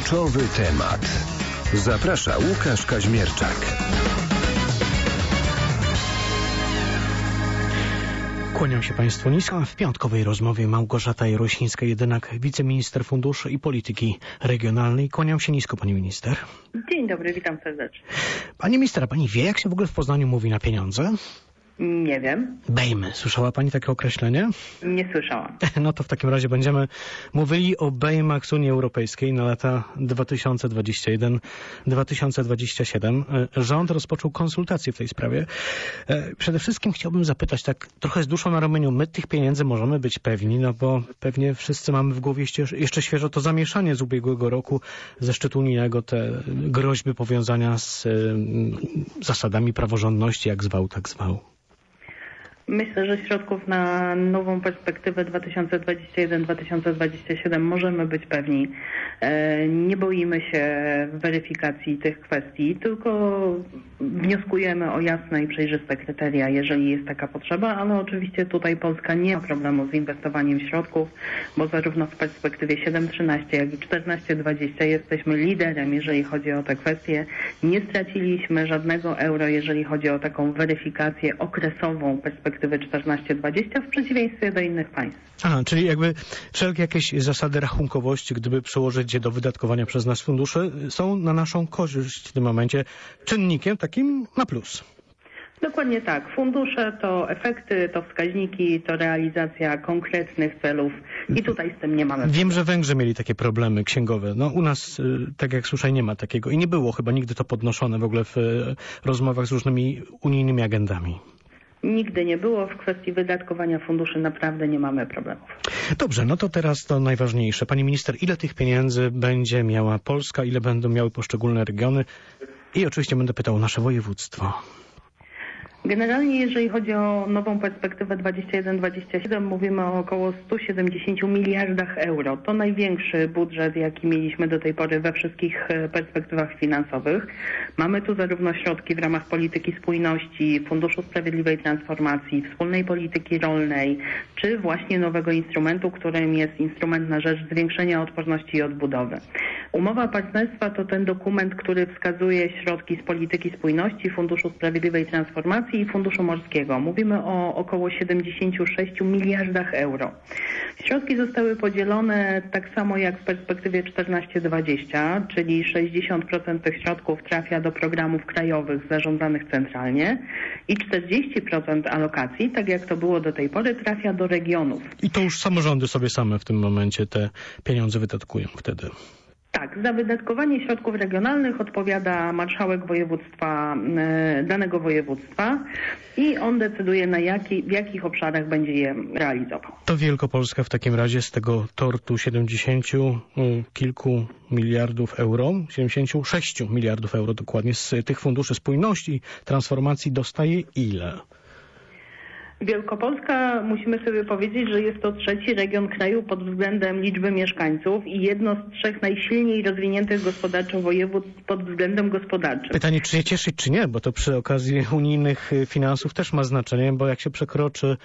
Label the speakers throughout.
Speaker 1: Kluczowy temat. Zaprasza Łukasz Kaźmierczak.
Speaker 2: Kłaniam się Państwu nisko. W piątkowej rozmowie Małgorzata Jarosińska-Jedynak, wiceminister funduszy i polityki regionalnej. Kłaniam się nisko, pani minister.
Speaker 3: Dzień dobry, witam serdecznie.
Speaker 2: Pani minister, pani wie, jak się w ogóle w Poznaniu mówi na pieniądze?
Speaker 3: Nie wiem.
Speaker 2: Bejmy. Słyszała pani takie określenie?
Speaker 3: Nie słyszałam.
Speaker 2: No to w takim razie będziemy mówili o bejmach z Unii Europejskiej na lata 2021-2027. Rząd rozpoczął konsultacje w tej sprawie. Przede wszystkim chciałbym zapytać tak trochę z duszą na ramieniu. My tych pieniędzy możemy być pewni, no bo pewnie wszyscy mamy w głowie jeszcze świeżo to zamieszanie z ubiegłego roku ze szczytu unijnego, te groźby powiązania z zasadami praworządności, jak zwał, tak zwał.
Speaker 3: Myślę, że środków na nową perspektywę 2021-2027 możemy być pewni. Nie boimy się weryfikacji tych kwestii, tylko wnioskujemy o jasne i przejrzyste kryteria, jeżeli jest taka potrzeba, ale oczywiście tutaj Polska nie ma problemu z inwestowaniem środków, bo zarówno w perspektywie 7-13, jak i 14-20 jesteśmy liderem, jeżeli chodzi o te kwestie. Nie straciliśmy żadnego euro, jeżeli chodzi o taką weryfikację okresową perspektywy 14-20 w przeciwieństwie do innych państw.
Speaker 2: Aha, czyli jakby wszelkie jakieś zasady rachunkowości, gdyby przełożyć je do wydatkowania przez nas funduszy, są na naszą korzyść w tym momencie czynnikiem takim na plus.
Speaker 3: Dokładnie tak. Fundusze to efekty, to wskaźniki, to realizacja konkretnych celów i tutaj z tym nie mamy.
Speaker 2: Wiem, że Węgrzy mieli takie problemy księgowe. No u nas, tak jak słyszę, nie ma takiego i nie było chyba nigdy to podnoszone w ogóle w rozmowach z różnymi unijnymi agendami.
Speaker 3: Nigdy nie było. W kwestii wydatkowania funduszy naprawdę nie mamy problemów.
Speaker 2: Dobrze, no to teraz to najważniejsze. Pani minister, ile tych pieniędzy będzie miała Polska, ile będą miały poszczególne regiony? I oczywiście będę pytał o nasze województwo.
Speaker 3: Generalnie jeżeli chodzi o nową perspektywę 21-27 mówimy o około 170 miliardach euro. To największy budżet, jaki mieliśmy do tej pory we wszystkich perspektywach finansowych. Mamy tu zarówno środki w ramach polityki spójności, Funduszu Sprawiedliwej Transformacji, wspólnej polityki rolnej, czy właśnie nowego instrumentu, którym jest instrument na rzecz zwiększenia odporności i odbudowy. Umowa partnerstwa to ten dokument, który wskazuje środki z polityki spójności, Funduszu Sprawiedliwej Transformacji i Funduszu Morskiego. Mówimy o około 76 miliardach euro. Środki zostały podzielone tak samo jak w perspektywie 14-20, czyli 60% tych środków trafia do programów krajowych zarządzanych centralnie i 40% alokacji, tak jak to było do tej pory, trafia do regionów.
Speaker 2: I to już samorządy sobie same w tym momencie te pieniądze wydatkują wtedy.
Speaker 3: Tak, za wydatkowanie środków regionalnych odpowiada marszałek województwa, danego województwa i on decyduje w jakich obszarach będzie je realizował.
Speaker 2: To Wielkopolska w takim razie z tego tortu 70 kilku miliardów euro, 76 miliardów euro dokładnie z tych funduszy spójności, transformacji dostaje ile?
Speaker 3: Wielkopolska, musimy sobie powiedzieć, że jest to trzeci region kraju pod względem liczby mieszkańców i jedno z trzech najsilniej rozwiniętych gospodarczo województw pod względem gospodarczym. Pytanie,
Speaker 2: czy się cieszyć, czy nie, bo to przy okazji unijnych finansów też ma znaczenie, bo jak się przekroczy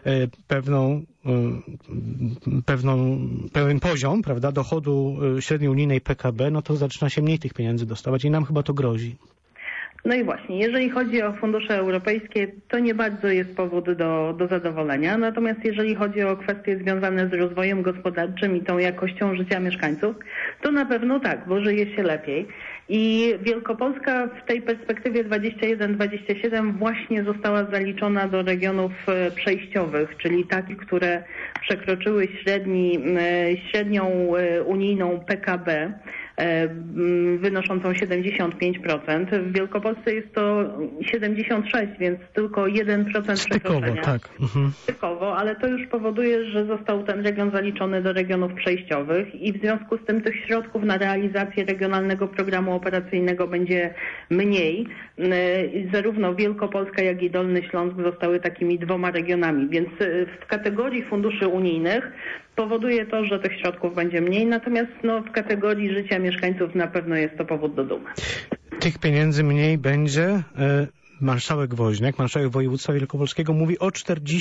Speaker 2: pewien poziom, prawda, dochodu średniej unijnej PKB, no to zaczyna się mniej tych pieniędzy dostawać i nam chyba to grozi.
Speaker 3: No i właśnie, jeżeli chodzi o fundusze europejskie, to nie bardzo jest powód do zadowolenia. Natomiast jeżeli chodzi o kwestie związane z rozwojem gospodarczym i tą jakością życia mieszkańców, to na pewno tak, bo żyje się lepiej. I Wielkopolska w tej perspektywie 21-27 właśnie została zaliczona do regionów przejściowych, czyli takich, które przekroczyły średnią unijną PKB wynoszącą 75%. W Wielkopolsce jest to 76%, więc tylko 1% przekroczenia.
Speaker 2: Tak.
Speaker 3: Stykowo, ale to już powoduje, że został ten region zaliczony do regionów przejściowych i w związku z tym tych środków na realizację regionalnego programu operacyjnego będzie mniej. Zarówno Wielkopolska, jak i Dolny Śląsk zostały takimi dwoma regionami, więc w kategorii funduszy unijnych powoduje to, że tych środków będzie mniej, natomiast w kategorii życia mieszkańców na pewno jest to powód do dumy.
Speaker 2: Tych pieniędzy mniej będzie. Marszałek Woźniak, marszałek województwa wielkopolskiego mówi o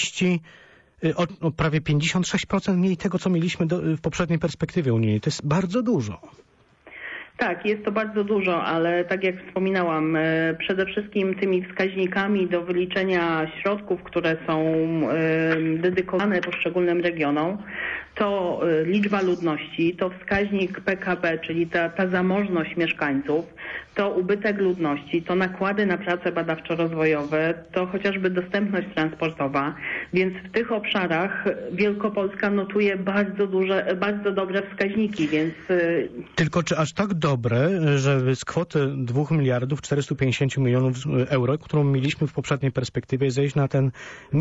Speaker 2: prawie 56% mniej tego, co mieliśmy w poprzedniej perspektywie unijnej. To jest bardzo dużo.
Speaker 3: Tak, jest to bardzo dużo, ale tak jak wspominałam, przede wszystkim tymi wskaźnikami do wyliczenia środków, które są dedykowane poszczególnym regionom, to liczba ludności, to wskaźnik PKB, czyli ta zamożność mieszkańców, to ubytek ludności, to nakłady na prace badawczo-rozwojowe, to chociażby dostępność transportowa, więc w tych obszarach Wielkopolska notuje bardzo dobre wskaźniki, więc...
Speaker 2: Tylko czy aż tak dobre, żeby z kwoty 2 miliardów 450 milionów euro, którą mieliśmy w poprzedniej perspektywie, zejść na ten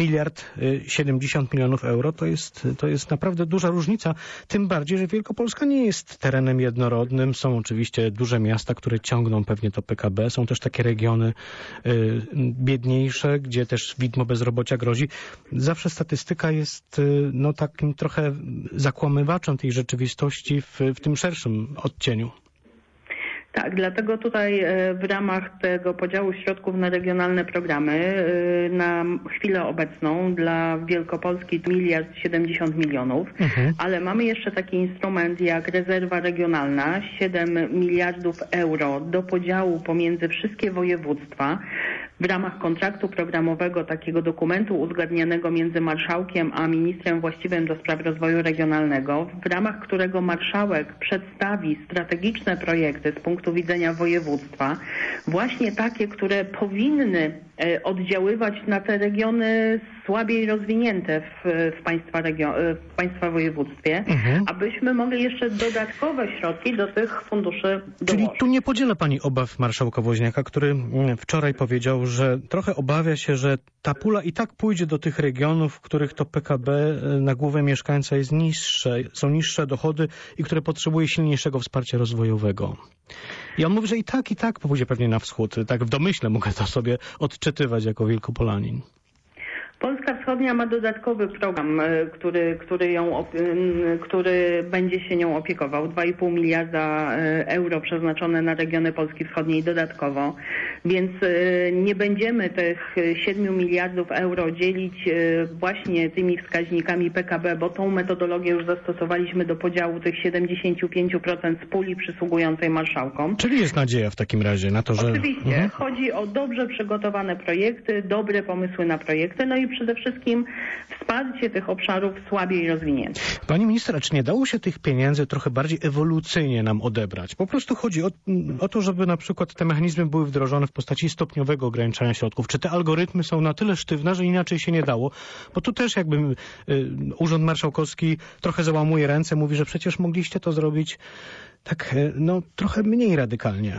Speaker 2: 1,070 milionów euro, to jest naprawdę duża różnica, tym bardziej, że Wielkopolska nie jest terenem jednorodnym, są oczywiście duże miasta, które ciągną pewnie to PKB, są też takie regiony biedniejsze, gdzie też widmo bezrobocia grozi. Zawsze statystyka jest takim trochę zakłamywaczem tej rzeczywistości w tym szerszym odcieniu.
Speaker 3: Tak, dlatego tutaj w ramach tego podziału środków na regionalne programy na chwilę obecną dla Wielkopolski 1,070 milionów, ale mamy jeszcze taki instrument jak rezerwa regionalna, 7 miliardów euro do podziału pomiędzy wszystkie województwa w ramach kontraktu programowego, takiego dokumentu uzgadnianego między marszałkiem a ministrem właściwym do spraw rozwoju regionalnego, w ramach którego marszałek przedstawi strategiczne projekty z punktu widzenia województwa, właśnie takie, które powinny oddziaływać na te regiony słabiej rozwinięte w państwa województwie, abyśmy mogli jeszcze dodatkowe środki do tych funduszy dołożyć.
Speaker 2: Czyli tu nie podziela pani obaw marszałka Woźniaka, który wczoraj powiedział, że trochę obawia się, że ta pula i tak pójdzie do tych regionów, w których to PKB na głowę mieszkańca jest niższe, są niższe dochody i które potrzebuje silniejszego wsparcia rozwojowego. I on mówi, że i tak pójdzie pewnie na wschód. Tak w domyśle mogę to sobie odczytywać jako Wielkopolanin.
Speaker 3: Polska Wschodnia ma dodatkowy program, który będzie się nią opiekował. 2,5 miliarda euro przeznaczone na regiony Polski Wschodniej dodatkowo. Więc nie będziemy tych 7 miliardów euro dzielić właśnie tymi wskaźnikami PKB, bo tą metodologię już zastosowaliśmy do podziału tych 75% z puli przysługującej marszałkom.
Speaker 2: Czyli jest nadzieja w takim razie na to, że...
Speaker 3: Oczywiście. Chodzi o dobrze przygotowane projekty, dobre pomysły na projekty, no i przede wszystkim wsparcie tych obszarów słabiej rozwiniętych.
Speaker 2: Pani minister, a czy nie dało się tych pieniędzy trochę bardziej ewolucyjnie nam odebrać? Po prostu chodzi o to, żeby na przykład te mechanizmy były wdrożone w postaci stopniowego ograniczania środków. Czy te algorytmy są na tyle sztywne, że inaczej się nie dało? Bo tu też jakby Urząd Marszałkowski trochę załamuje ręce, mówi, że przecież mogliście to zrobić tak trochę mniej radykalnie.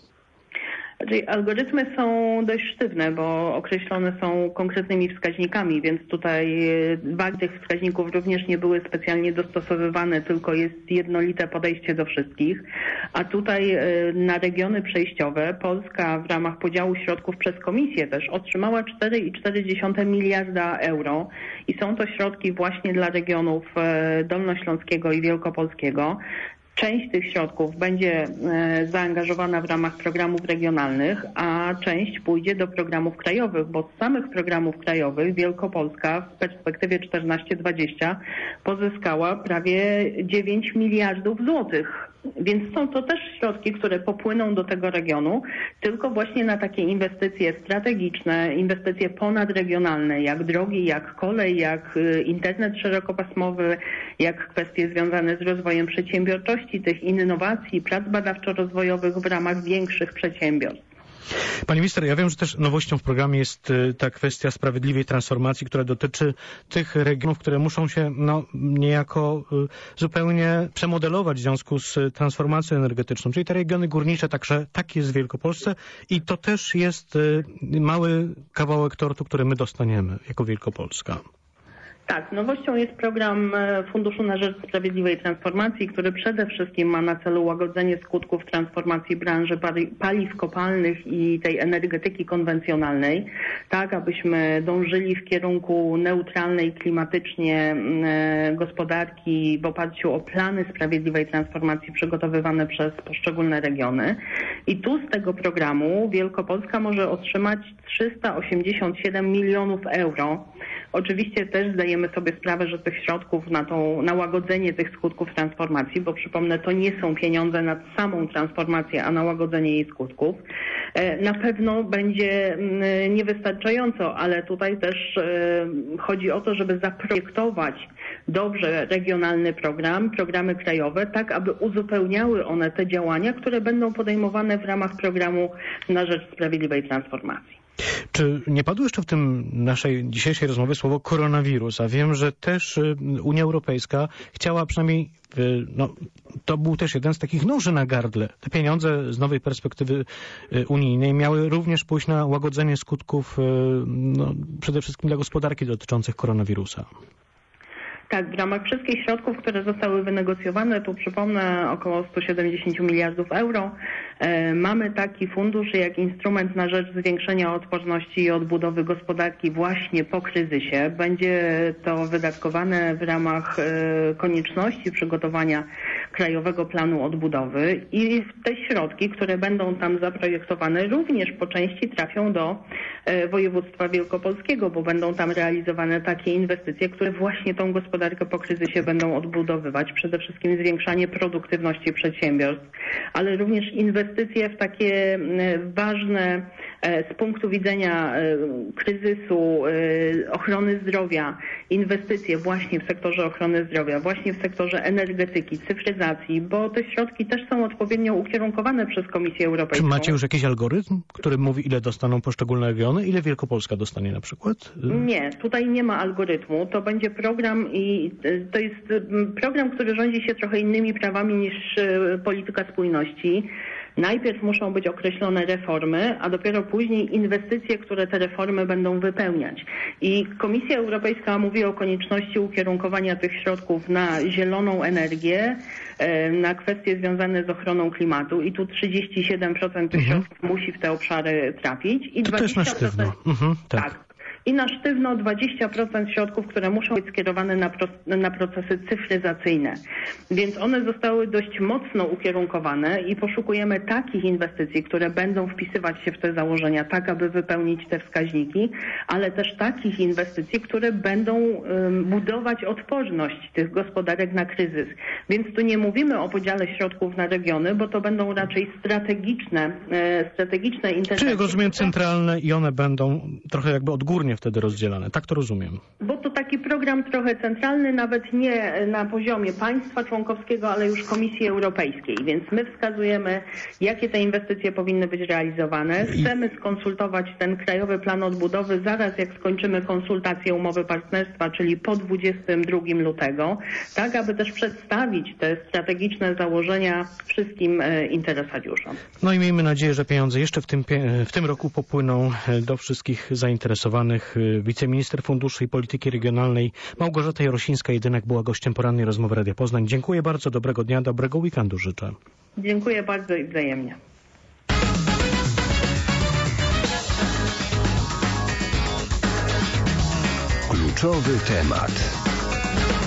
Speaker 3: Algorytmy są dość sztywne, bo określone są konkretnymi wskaźnikami, więc tutaj wagi tych wskaźników również nie były specjalnie dostosowywane, tylko jest jednolite podejście do wszystkich. A tutaj na regiony przejściowe Polska w ramach podziału środków przez Komisję też otrzymała 4,4 miliarda euro i są to środki właśnie dla regionów dolnośląskiego i wielkopolskiego. Część tych środków będzie zaangażowana w ramach programów regionalnych, a część pójdzie do programów krajowych, bo z samych programów krajowych Wielkopolska w perspektywie 14-20 pozyskała prawie 9 miliardów złotych. Więc są to też środki, które popłyną do tego regionu, tylko właśnie na takie inwestycje strategiczne, inwestycje ponadregionalne, jak drogi, jak kolej, jak internet szerokopasmowy, jak kwestie związane z rozwojem przedsiębiorczości, tych innowacji, prac badawczo-rozwojowych w ramach większych przedsiębiorstw.
Speaker 2: Pani minister, ja wiem, że też nowością w programie jest ta kwestia sprawiedliwej transformacji, która dotyczy tych regionów, które muszą się niejako zupełnie przemodelować w związku z transformacją energetyczną, czyli te regiony górnicze, także tak jest w Wielkopolsce i to też jest mały kawałek tortu, który my dostaniemy jako Wielkopolska.
Speaker 3: Tak, nowością jest program Funduszu na rzecz Sprawiedliwej Transformacji, który przede wszystkim ma na celu łagodzenie skutków transformacji branży paliw kopalnych i tej energetyki konwencjonalnej, tak abyśmy dążyli w kierunku neutralnej klimatycznie gospodarki w oparciu o plany sprawiedliwej transformacji przygotowywane przez poszczególne regiony. I tu z tego programu Wielkopolska może otrzymać 387 milionów euro. Oczywiście też zdajemy zdajemy sobie sprawę, że tych środków na łagodzenie tych skutków transformacji, bo przypomnę, to nie są pieniądze na samą transformację, a na łagodzenie jej skutków, na pewno będzie niewystarczająco, ale tutaj też chodzi o to, żeby zaprojektować dobrze regionalny programy krajowe, tak aby uzupełniały one te działania, które będą podejmowane w ramach programu na rzecz sprawiedliwej transformacji.
Speaker 2: Czy nie padło jeszcze w tym naszej dzisiejszej rozmowie słowo koronawirus? A wiem, że też Unia Europejska chciała przynajmniej, to był też jeden z takich noży na gardle. Te pieniądze z nowej perspektywy unijnej miały również pójść na łagodzenie skutków przede wszystkim dla gospodarki dotyczących koronawirusa.
Speaker 3: Tak, w ramach wszystkich środków, które zostały wynegocjowane, tu przypomnę około 170 miliardów euro, mamy taki fundusz jak instrument na rzecz zwiększenia odporności i odbudowy gospodarki właśnie po kryzysie. Będzie to wydatkowane w ramach konieczności przygotowania Krajowego Planu Odbudowy i te środki, które będą tam zaprojektowane, również po części trafią do województwa wielkopolskiego, bo będą tam realizowane takie inwestycje, które właśnie tą gospodarkę po kryzysie będą odbudowywać. Przede wszystkim zwiększanie produktywności przedsiębiorstw, ale również inwestycje w takie ważne z punktu widzenia kryzysu, ochrony zdrowia, inwestycje właśnie w sektorze ochrony zdrowia, właśnie w sektorze energetyki, cyfryzacji, bo te środki też są odpowiednio ukierunkowane przez Komisję Europejską.
Speaker 2: Czy macie już jakiś algorytm, który mówi, ile dostaną poszczególne regiony? Ile Wielkopolska dostanie na przykład?
Speaker 3: Nie, tutaj nie ma algorytmu. To będzie program i to jest program, który rządzi się trochę innymi prawami niż polityka spójności. Najpierw muszą być określone reformy, a dopiero później inwestycje, które te reformy będą wypełniać. I Komisja Europejska mówi o konieczności ukierunkowania tych środków na zieloną energię, na kwestie związane z ochroną klimatu i tu 37% tych środków musi w te obszary trafić. I
Speaker 2: to
Speaker 3: 20%,
Speaker 2: też na sztywno. Tak.
Speaker 3: I na sztywno 20% środków, które muszą być skierowane na procesy cyfryzacyjne. Więc one zostały dość mocno ukierunkowane i poszukujemy takich inwestycji, które będą wpisywać się w te założenia, tak aby wypełnić te wskaźniki, ale też takich inwestycji, które będą budować odporność tych gospodarek na kryzys. Więc tu nie mówimy o podziale środków na regiony, bo to będą raczej strategiczne interwencje.
Speaker 2: Czyli rozumiem centralne i one będą trochę jakby odgórnie wtedy rozdzielane. Tak to rozumiem.
Speaker 3: Bo to taki program trochę centralny, nawet nie na poziomie państwa członkowskiego, ale już Komisji Europejskiej. Więc my wskazujemy, jakie te inwestycje powinny być realizowane. Chcemy skonsultować ten Krajowy Plan Odbudowy zaraz jak skończymy konsultację umowy partnerstwa, czyli po 22 lutego, tak aby też przedstawić te strategiczne założenia wszystkim interesariuszom.
Speaker 2: No i miejmy nadzieję, że pieniądze jeszcze w tym roku popłyną do wszystkich zainteresowanych. Wiceminister Funduszy i Polityki Regionalnej Małgorzata Jarosińska-Jedynak była gościem porannej rozmowy Radia Poznań. Dziękuję bardzo, dobrego dnia, dobrego weekendu życzę.
Speaker 3: Dziękuję bardzo i wzajemnie.
Speaker 1: Kluczowy temat.